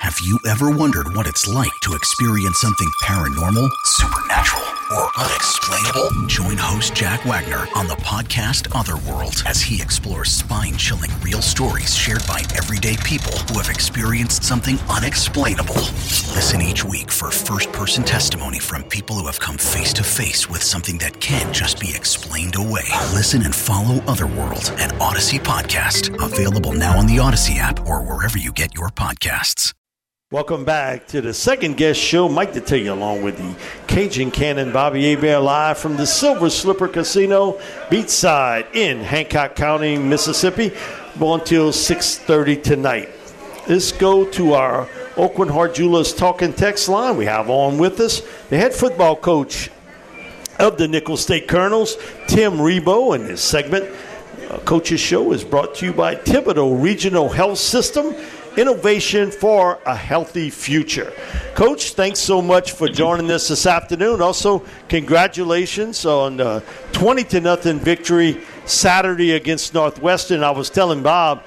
Have you ever wondered what it's like to experience something paranormal, supernatural, or unexplainable? Join host Jack Wagner on the podcast Otherworld as he explores spine-chilling real stories shared by everyday people who have experienced something unexplainable. Listen each week for first-person testimony from people who have come face-to-face with something that can't just be explained away. Listen and follow Otherworld, an Odyssey podcast. Available now on the Odyssey app or wherever you get your podcasts. Welcome back to the second guest show. Mike Detillier along with the Cajun Cannon, Bobby Hebert, live from the Silver Slipper Casino, beachside in Hancock County, Mississippi. Go until 6:30 tonight. Let's go to our Aucoin Hart Jewelers talking text line. We have on with us the head football coach of the Nicholls State Colonels, Tim Rebowe, and this segment, Coach's Show, is brought to you by Thibodaux Regional Health System. Innovation for a healthy future. Coach, thanks so much for joining us this afternoon. Also, congratulations on the 20-0 victory Saturday against Northwestern. I was telling Bob,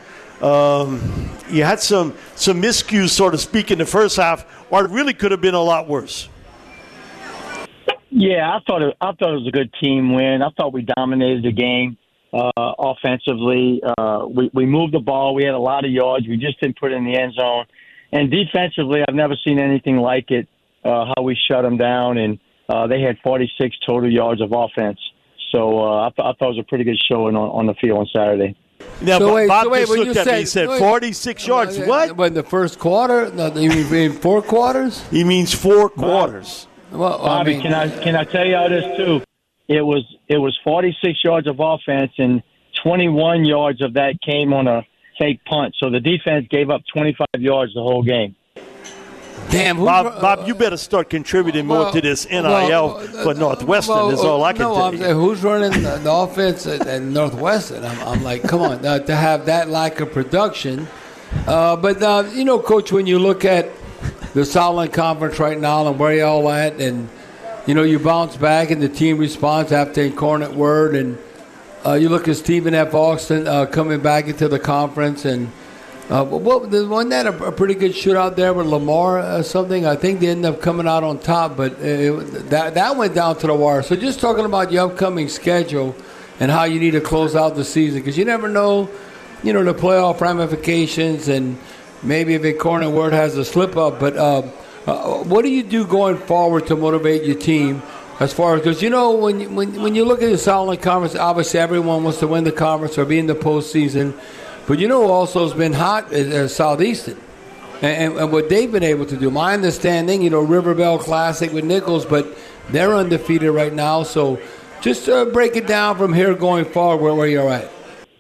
you had some miscues, so to speak, in the first half, or it really could have been a lot worse. Yeah, I thought it was a good team win. I thought we dominated the game. Offensively, we moved the ball. We had a lot of yards. We just didn't put it in the end zone. And defensively, I've never seen anything like it, how we shut them down. And they had 46 total yards of offense. So I thought it was a pretty good showing on the field on Saturday. Now, Bob just looked at me and said 46 yards. What? But in the first quarter? No, you mean 4 quarters? He means 4 quarters. Well, Bobby, can I tell you all this, too? It was 46 yards of offense, and 21 yards of that came on a fake punt. So the defense gave up 25 yards the whole game. Damn, Bob, you better start contributing more to this NIL for Northwestern. Is all I can tell you. Who's running the offense at Northwestern? I'm like, come on, to have that lack of production. But Coach, when you look at the Southland Conference right now and where y'all at, and you bounce back and the team responds after Incarnate Word, and you look at Stephen F. Austin coming back into the conference, and wasn't that a pretty good shootout there with Lamar or something? I think they ended up coming out on top, but that went down to the wire. So just talking about your upcoming schedule and how you need to close out the season, because you never know, the playoff ramifications, and maybe if Incarnate Word has a slip-up, but what do you do going forward to motivate your team as far as, because when you look at the Southland Conference, obviously everyone wants to win the conference or be in the postseason, but also has been hot is Southeastern and what they've been able to do. My understanding, River Bell Classic with Nicholls, but they're undefeated right now. So just break it down from here going forward where you're at.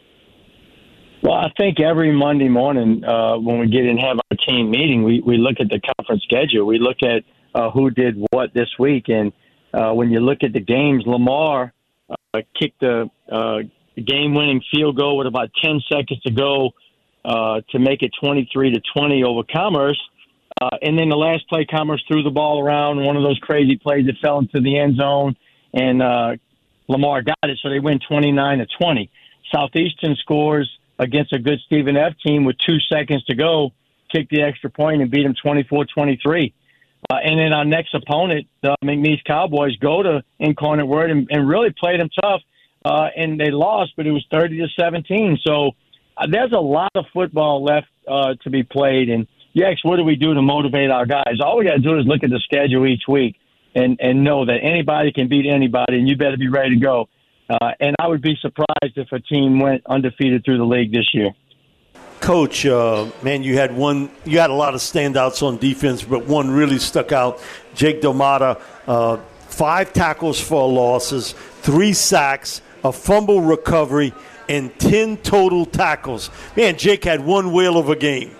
Well, I think every Monday morning when we get in and have our team meeting, we look at the conference schedule. We look at who did what this week. And when you look at the games, Lamar kicked a game-winning field goal with about 10 seconds to go to make it 23-20 over Commerce. And then the last play, Commerce threw the ball around, one of those crazy plays that fell into the end zone, and Lamar got it, so they win 29-20. Southeastern scores against a good Stephen F. team with 2 seconds to go, kicked the extra point and beat them 24-23. And then our next opponent, the McNeese Cowboys, go to Incarnate Word and really played them tough, and they lost, but it was 30-17. So there's a lot of football left to be played. And yes, what do we do to motivate our guys? All we got to do is look at the schedule each week and know that anybody can beat anybody, and you better be ready to go. And I would be surprised if a team went undefeated through the league this year. Coach, man, you had a lot of standouts on defense, but one really stuck out. Jake Delmata, 5 tackles for losses, 3 sacks, a fumble recovery, and 10 total tackles. Man, Jake had one whale of a game.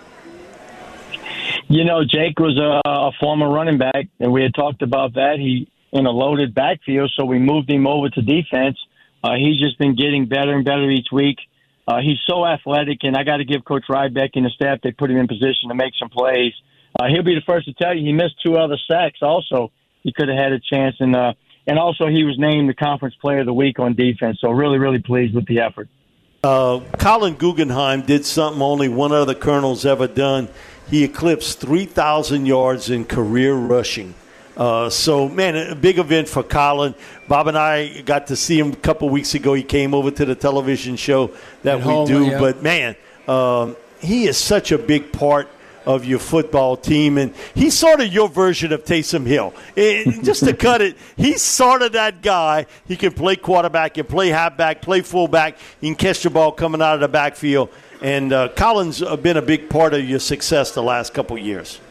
Jake was a former running back, and we had talked about that. He in a loaded backfield, so we moved him over to defense. He's just been getting better and better each week. He's so athletic, and I got to give Coach Rybeck and the staff, they put him in position to make some plays. He'll be the first to tell you he missed 2 other sacks also. He could have had a chance, and also he was named the Conference Player of the Week on defense, so really, really pleased with the effort. Colin Guggenheim did something only one other Colonel's ever done. he eclipsed 3,000 yards in career rushing. So, man, a big event for Colin. Bob and I got to see him a couple weeks ago. He came over to the television show that we do. Yeah. But, man, he is such a big part of your football team. And he's sort of your version of Taysom Hill. Just to cut it, he's sort of that guy. He can play quarterback, he can play halfback, play fullback. He can catch the ball coming out of the backfield. And Colin's been a big part of your success the last couple years.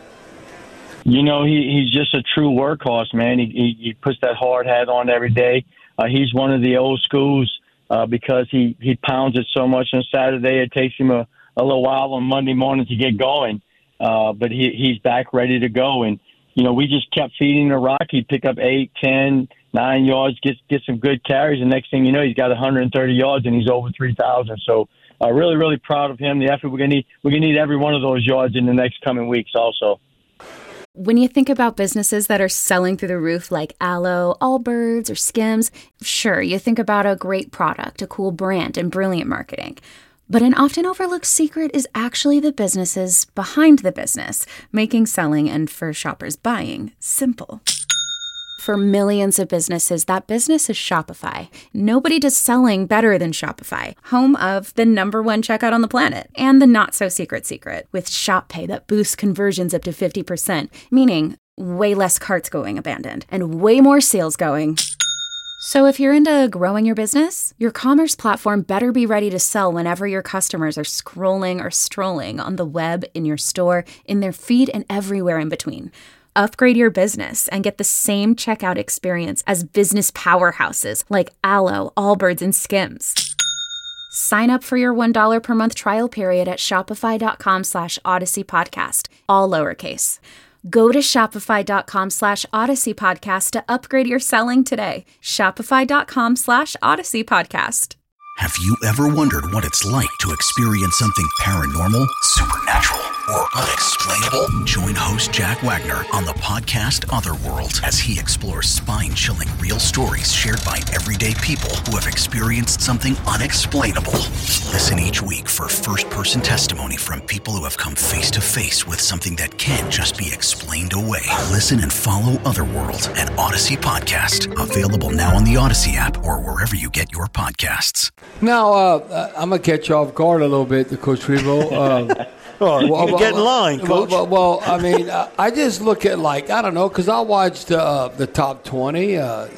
You know, he's just a true workhorse, man. He puts that hard hat on every day. He's one of the old schools because he pounds it so much on Saturday. It takes him a little while on Monday morning to get going. But he's back ready to go. And, you know, we just kept feeding the rock. He'd pick up 8, 10, 9 yards, get some good carries. And next thing you know, he's got 130 yards and he's over 3,000. So really, really proud of him. The effort we're going to need every one of those yards in the next coming weeks also. When you think about businesses that are selling through the roof like Aloe, Allbirds, or Skims, sure, you think about a great product, a cool brand, and brilliant marketing. But an often overlooked secret is actually the businesses behind the business, making selling and for shoppers buying simple. For millions of businesses, that business is Shopify. Nobody does selling better than Shopify, home of the #1 checkout on the planet and the not-so-secret secret with Shop Pay that boosts conversions up to 50%, meaning way less carts going abandoned and way more sales going. So if you're into growing your business, your commerce platform better be ready to sell whenever your customers are scrolling or strolling on the web, in your store, in their feed, and everywhere in between. Upgrade your business and get the same checkout experience as business powerhouses like Aloe, Allbirds, and Skims. Sign up for your $1 per month trial period at shopify.com/Odyssey Podcast, all lowercase. Go to shopify.com/Odyssey Podcast to upgrade your selling today. Shopify.com/Odyssey Podcast. Have you ever wondered what it's like to experience something paranormal, supernatural, or unexplainable? Join host Jack Wagner on the podcast Otherworld as he explores spine-chilling real stories shared by everyday people who have experienced something unexplainable. Listen each week for first-person testimony from people who have come face-to-face with something that can't just be explained away. Listen and follow Otherworld at Odyssey Podcast. Available now on the Odyssey app or wherever you get your podcasts. Now, I'm going to catch you off guard a little bit, Coach Rebo. Get in line, Coach. Well, I mean, I just look at, like, I don't know, because I watched the top 20,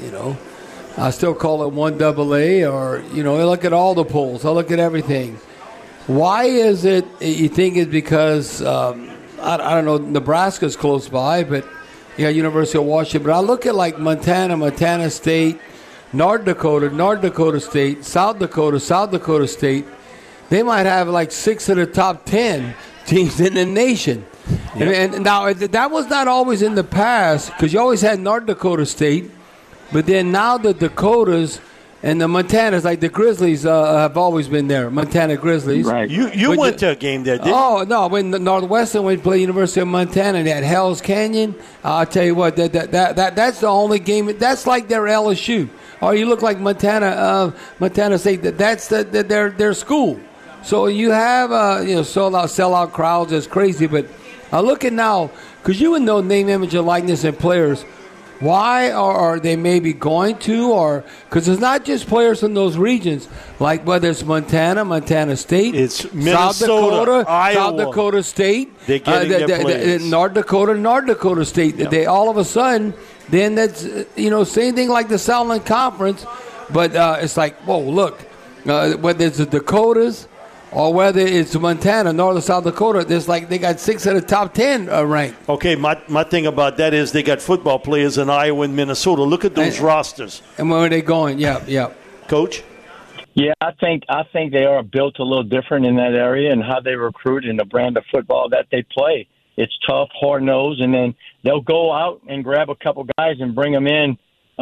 I still call it 1AA, or, I look at all the polls. I look at everything. Why is it, you think it's because, I don't know, Nebraska's close by, but you got University of Washington. But I look at, like, Montana State, North Dakota State, South Dakota State. They might have like 6 of the top 10 teams in the nation. Yep. And now that was not always in the past, because you always had North Dakota State, but then now the Dakotas and the Montanas, like the Grizzlies, have always been there. Montana Grizzlies. Right. You went to a game there, didn't you? Oh, no. When the Northwestern went to play University of Montana, they had Hell's Canyon. I'll tell you what, that's the only game. That's like their LSU. Or you look like Montana State. That's their school. So you have sellout crowds. That's crazy. But I look at now, because you would know name, image, and likeness and players. Why are they maybe going to, or because it's not just players from those regions, like whether it's Montana State, it's Minnesota, Iowa, South Dakota State, they're getting their players. North Dakota State. Yep. They all of a sudden, then that's same thing like the Southland Conference, but it's like, whoa, look, whether it's the Dakotas or whether it's Montana, North or South Dakota, there's like they got 6 of the top 10 ranked. Okay, my thing about that is they got football players in Iowa and Minnesota. Look at those rosters. And where are they going? Yeah. Coach? Yeah, I think they are built a little different in that area and how they recruit and the brand of football that they play. It's tough, hard-nosed, and then they'll go out and grab a couple guys and bring them in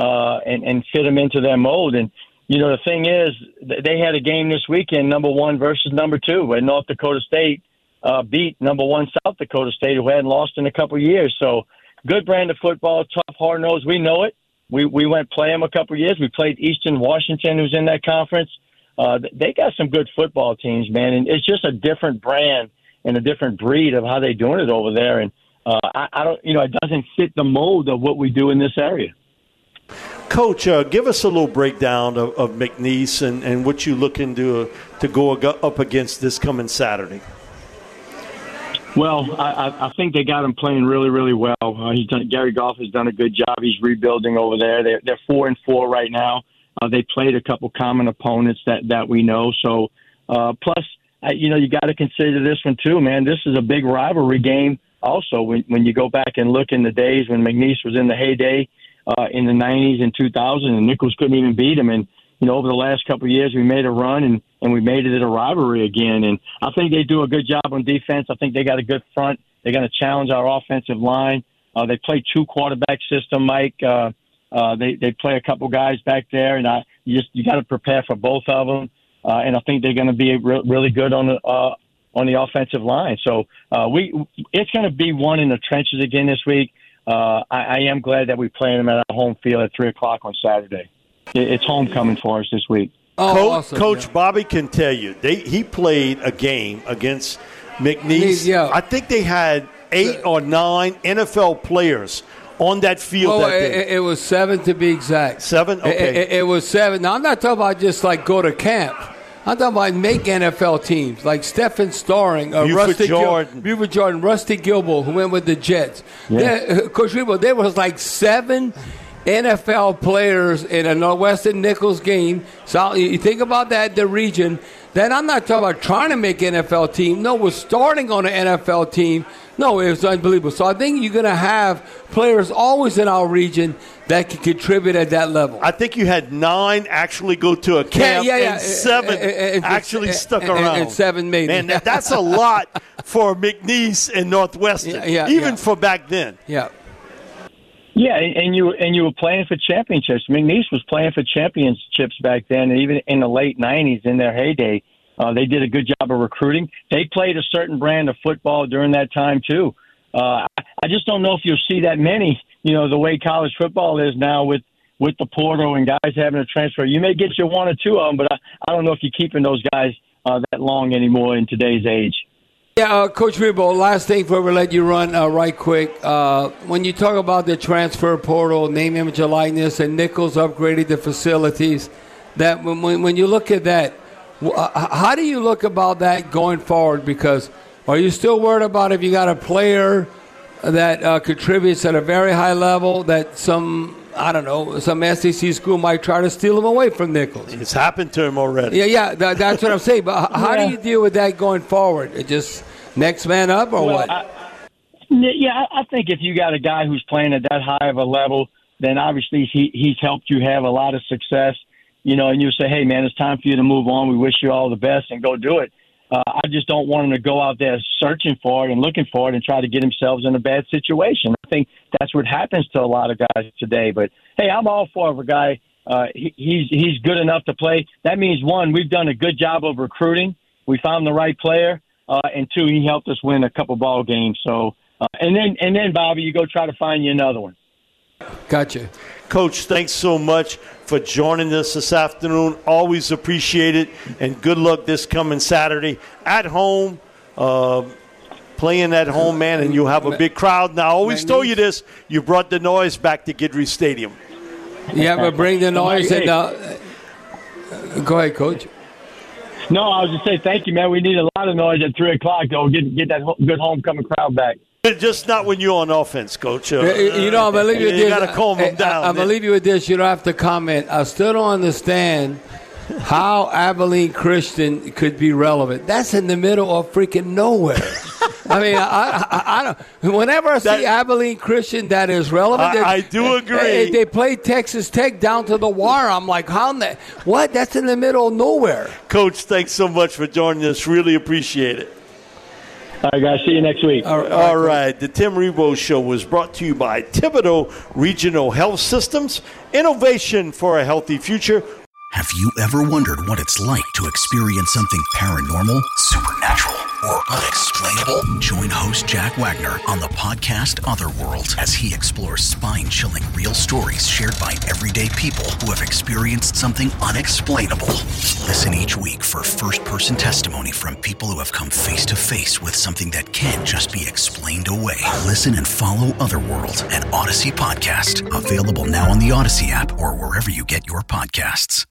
and fit them into their mold. And the thing is, they had a game this weekend, number 1 versus number 2, where North Dakota State beat number 1 South Dakota State, who hadn't lost in a couple of years. So good brand of football, tough, hard-nosed. We know it. We went play them a couple of years. We played Eastern Washington, who's in that conference. They got some good football teams, man, and it's just a different brand. and a different breed of how they're doing it over there. And I don't, it doesn't fit the mold of what we do in this area. Coach, give us a little breakdown of McNeese and what you're looking to go up against this coming Saturday. Well, I think they got him playing really, really well. Gary Goff has done a good job. He's rebuilding over there. They're 4-4 right now. They played a couple common opponents that we know. So, plus, you got to consider this one too, man. This is a big rivalry game. Also, when you go back and look in the days when McNeese was in the heyday in the 90s and 2000, and Nichols couldn't even beat him. And over the last couple of years, we made a run and we made it a rivalry again. And I think they do a good job on defense. I think they got a good front. They're going to challenge our offensive line. They play 2-quarterback system, Mike. They play a couple guys back there, and you got to prepare for both of them. And I think they're going to be really good on the offensive line. So it's going to be one in the trenches again this week. I am glad that we're playing them at our home field at 3:00 on Saturday. It's homecoming for us this week. Awesome, Coach Bobby can tell you he played a game against McNeese. Yeah. I think they had 8 or 9 NFL players on that field that day. It was 7 to be exact. 7? Okay. It was 7. Now, I'm not talking about just like go to camp. I'm talking about make NFL teams like Stephen Starring, Buford Jordan, Rusty Gilbo, who went with the Jets. Yeah. Coach Rebo, there was like 7 NFL players in a Northwestern Nichols game. So you think about that, the region. Then I'm not talking about trying to make an NFL team. No, we're starting on an NFL team. No, it was unbelievable. So I think you're going to have players always in our region that can contribute at that level. I think you had 9 actually go to a camp and 7 actually stuck around. And 7 made it. Man, that's a lot for McNeese and Northwestern, even for back then. Yeah. Yeah, and you were playing for championships. McNeese was playing for championships back then, and even in the late 90s, in their heyday, they did a good job of recruiting. They played a certain brand of football during that time, too. I just don't know if you'll see that many, the way college football is now with the portal and guys having to transfer. You may get your 1 or 2 of them, but I don't know if you're keeping those guys that long anymore in today's age. Yeah, Coach Rebo, last thing before we let you run right quick. When you talk about the transfer portal, name, image, and likeness, and Nichols upgraded the facilities, that when you look at that, how do you look about that going forward? Because are you still worried about if you got a player that contributes at a very high level that some SEC school might try to steal him away from Nichols? It's happened to him already. Yeah, that's what I'm saying. But how do you deal with that going forward? It just next man up or what? I think if you got a guy who's playing at that high of a level, then obviously he's helped you have a lot of success. And you say, hey, man, it's time for you to move on. We wish you all the best and go do it. I just don't want him to go out there searching for it and looking for it and try to get themselves in a bad situation. I think that's what happens to a lot of guys today. But, hey, I'm all for a guy. He's good enough to play. That means, 1, we've done a good job of recruiting. We found the right player. And 2, he helped us win a couple ball games. So, and then, Bobby, you go try to find you another one. Gotcha. Coach, thanks so much for joining us this afternoon. Always appreciate it, and good luck this coming Saturday at home, playing at home, man, and you'll have a big crowd. Now, I always told you this, you brought the noise back to Guidry Stadium. Yeah, but bring the noise. And go ahead, Coach. No, I was just saying thank you, man. We need a lot of noise at 3:00, though. Get that good homecoming crowd back. Just not when you're on offense, Coach. I'm going to leave you with this. You got to calm them down. I'm going to leave you with this. You don't have to comment. I still don't understand how Abilene Christian could be relevant. That's in the middle of freaking nowhere. I mean, I don't. Whenever I see Abilene Christian that is relevant, I do agree. They play Texas Tech down to the wire. I'm like, what? That's in the middle of nowhere. Coach, thanks so much for joining us. Really appreciate it. All right, guys. See you next week. All right. The Tim Rebo Show was brought to you by Thibodaux Regional Health Systems. Innovation for a healthy future. Have you ever wondered what it's like to experience something paranormal, supernatural, or unexplainable? Join host Jack Wagner on the podcast Otherworld as he explores spine-chilling real stories shared by everyday people who have experienced something unexplainable. Listen each week for first-person testimony from people who have come face-to-face with something that can't just be explained away. Listen and follow Otherworld, an Odyssey podcast, available now on the Odyssey app or wherever you get your podcasts.